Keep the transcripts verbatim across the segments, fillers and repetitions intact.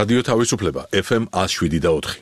რადიო თავისუფლება ეფ ემ one oh seven და four.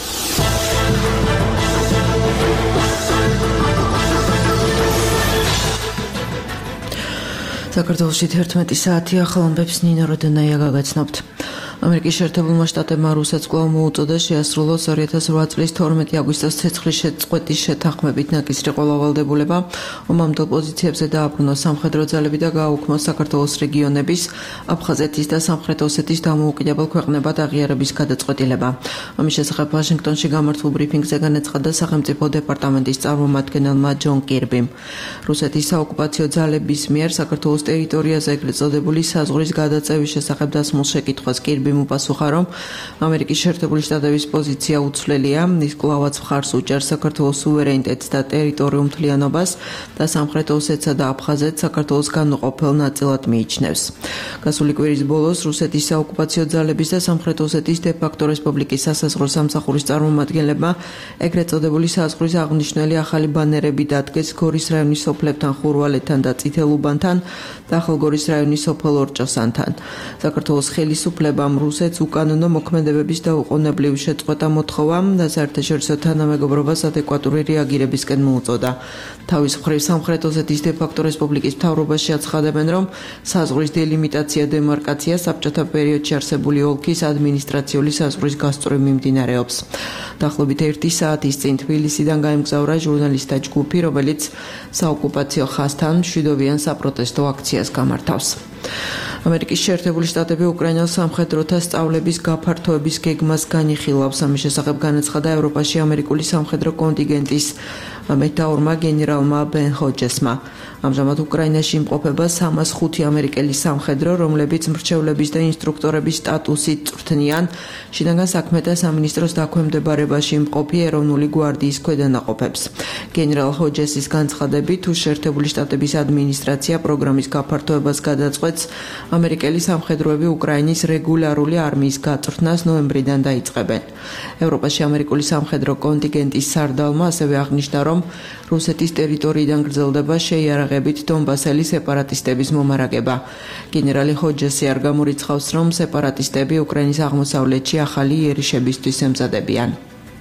საქართველოში თერთმეტი საათი ახალ ამბებს ნინო როდენაია გაგაცნობთ. ამერიკის შეერთებულმა შტატებმა რუსეთს კვლავ მოუწოდა შეასრულოს two thousand eight წლის თორმეტი აგვისტოს ცეცხლის შეწყვეტის შეთანხმებით ნაკისრი ყოლავალდებულება, ომამდელ პოზიციებზე დააბრუნოს სამხედრო ძალები და გააუქმოს საქართველოს რეგიონების, აფხაზეთის და სამხრეთ ოსეთის დამოუკიდებელ ქვეყნებად აღიარების გადაწყვეტილება. ამის შესახებ ვაშინგტონში გამართულ ბრიფინგზე განაცხადა სახელმწიფო დეპარტამენტის წარმომადგენელმა ჯონ კირბიმ. რუსეთის საოკუპაციო ძალების მიერ საქართველოს ტერიტორიაზე ეგრეთ წოდებული საზღვრის გადაწევის შესახებ დასმულ შეკითხვას კირბიმ მოპასუხა, რომ ამერიკის შეერთებული შტატების პოზიცია უცვლელია, ის კვლავაც მხარს უჭერს საქართველოს სუვერენიტეტს და ტერიტორიულ მთლიანობას და სამხრეთ ოსეთსა და აფხაზეთს საქართველოს განუყოფელ ნაწილად მიიჩნევს. გასული კვირის ბოლოს რუსეთის საოკუპაციო ძალების და სამხრეთ ოსეთის დე-ფაქტო რესპუბლიკის სასაზღვრო სამსახურის წარმომადგენლებმა ეგრეთ წოდებული საზღვრის აღნიშნული ახალი ბანერები დადგეს გორის რაიონის სოფლებთან, ხურვალეთთან და წითელუბანთან და ახალგორის რაიონის სოფელ ორჭოსანთან. საქართველოს ხელისუფლებამ რუსეთს უკანონო მოქმედებების და უყონებლივ შეწყვეტა მოთხოვა და საერთაშორისო თანამეგობრობას ადეკვატური რეაგირებისკენ მოუწოდა. თავის მხრივ სამხრეთ ოსეთის დე-ფაქტო რესპუბლიკის მთავრობაში აცხადებენ, რომ საზღვრის დელიმიტაცია დემარკაცია საბჭოთა პერიოდში არსებული ოლქის ადმინისტრაციული საზღვრის გასწვრივ მიმდინარეობს. დაახლოებით ერთი საათის წინ თბილისიდან გაემგზავრა ჟურნალისტთა ჯგუფი, რომელიც საოკუპაციო ხაზთან მშვიდობიან საპროტესტო აქციას გამართავს. ამერიკის შეერთებული შტატები უკრაინას სამხედროთა სწავლების გაფართოების გეგმას განიხილავს. ამის შესახებ განაცხადა ევროპაში ამერიკული სამხედრო კონტინგენტის მეტაორმა გენერალმა ბენ ჰოჯესმა. ამჟამად უკრაინაში იმყოფება სამას ხუთი ამერიკელი სამხედრო, რომლებიც მრჩევლების და ინსტრუქტორების სტატუსით წვრთნიან შინაგან საქმეთა სამინისტროს დაქვემდებარებაში იმყოფი ეროვნული გვარდიის ქვედანაყოფებს. გენერალ ჰოჯესის განცხადებით, თუ შეერთებული შტატების ადმინისტრაცია პროგრამის გაფართოებას გადაწყვეტს, ამერიკელი სამხედროები უკრაინის რეგულარული არმიის გაწვრთნას ნოემბრიდან დაიწყებენ. ევროპაში ამერიკული სამხედრო კონტინგენტის სარდალმა ასევე აღნიშნა, რომ რუსეთის ტერიტორიიდან გრძელდება შეიარაღებით დონბასელი სეპარატისტების მომარაგება. გენერალი ჰოჯესი არ გამორიცხავს, რომ სეპარატისტები უკრაინის აღმოსავლეთში ახალი იერიშებისთვის ემზადებიან.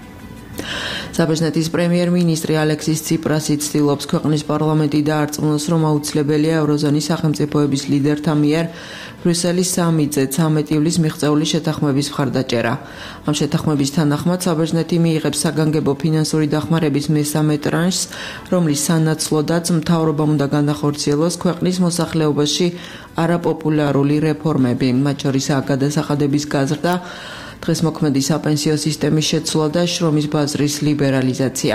საბერძნეთის პრემიერ-მინისტრი ალექსის ციპრასი ცდილობს ქვეყნის პარლამენტი დაარწმუნოს, რომ აუცილებელია ევროზონის სახელმწიფოების ლიდერთა მიერ ბრიუსელის სამი-ზე ცამეტი ივლის მიღწეული შეთანხმების მხარდაჭერა. ამ შეთანხმების თანახმად საბერძნეთი მიიღებს საგანგებო ფინანსური დახმარების მესამე ტრანშს, რომლის სანაცვლოდაც მთავრობამ უნდა განახორციელოს ქვეყნის მოსახლეობაში არაპოპულარული რეფორმები, მათ შორისაა გადასახადების გაზრდა, დღეს მოქმედი საპენსიო სისტემის შეცვლა და შრომის ბაზრის ლიბერალიზაცია.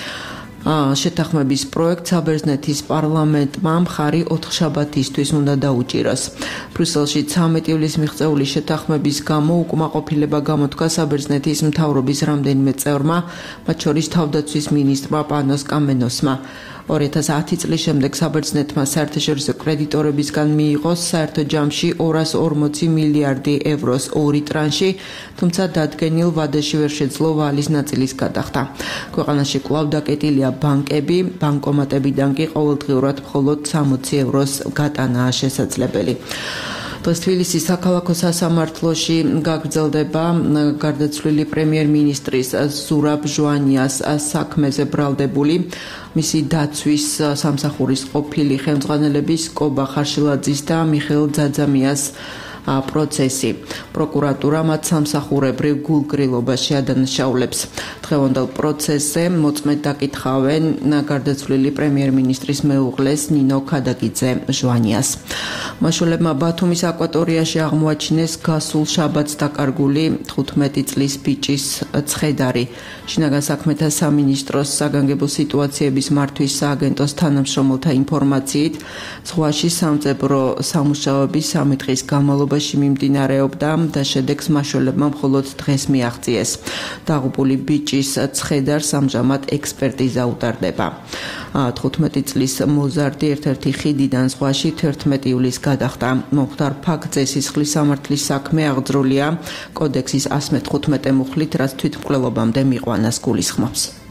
შეთანხმების პროექტს საბერძნეთის პარლამენტმა მხარი ოთხშაბათისთვის უნდა დაუჭიროს. ბრიუსელში ცამეტი ივლის მიღწეული შეთანხმების გამო უკმაყოფილება გამოთქვა საბერძნეთის მთავრობის რამდენიმე წევრმა, მათ შორის თავდაცვის მინისტრმა პანოს კამენოსმა. ორი ათას ათი წლის შემდეგ საბერძნეთმა საერთაშორისო კრედიტორებისგან მიიღო საერთო ჯამში ორას ორმოცი მილიარდი ევროს ორი ტრანში, თუმცა დადგენილ ვადაში ვერ შეძლო ვალის ნაწილის გადახდა. ქვეყანაში კვლავ დაკეტილია ბანკები, ბანკომატებიდან კი ყოველდღიურად მხოლოდ სამოცი ევროს გატანაა შესაძლებელი. დღეს თბილისის საქალაქო სასამართლოში გაგრძელდება გარდაცვლილი პრემიერ-მინისტრის ზურაბ ჟვანიას საქმეზე ბრალდებული, მისი დაცვის სამსახურის ყოფილი ხელმძღვანელების კობა ხარშილაძის და მიხეილ ძაძამიას პროცესი. პროკურატურა მათ სამსახურებრივ გულგრილობაში ადანაშაულებს. დღევანდელ პროცესზე მოწმედ დაკითხავენ გარდაცვლილი პრემიერ-მინისტრის მეუღლეს ნინო ქადაგიძე ჟვანიას. მაშულებმა ბათუმის აკვატორიაში აღმოაჩინეს გასულ შაბათს დაკარგული თხუთმეტი წლის ბიჭის ცხედარი. შინაგან საქმეთა სამინისტროს საგანგებო სიტუაციების მართვის სააგენტოს თანამშრომელთა ინფორმაციით, ზღვაში სამწებრო სამუშაოების სამი დღის განმავლობაში მიმდინარეობდა და შედეგს მაშულებმა მხოლოდ დღეს მიაღწიეს. დაღუპული ბიჭის ცხედარს ამჟამად ექსპერტიზა უტარდება. თხუთმეტი წლის მოზარდი ერთ-ერთი ხიდიდან ზღვაში თერთმეტი ივლის გადახდა. მომხდარ ფაქტზე სისხლის სამართლის საქმე აღძრულია კოდექსის one hundred fifteen მუხლით, რაც თვითმკვლელობამდე მიყვანას გულისხმობს.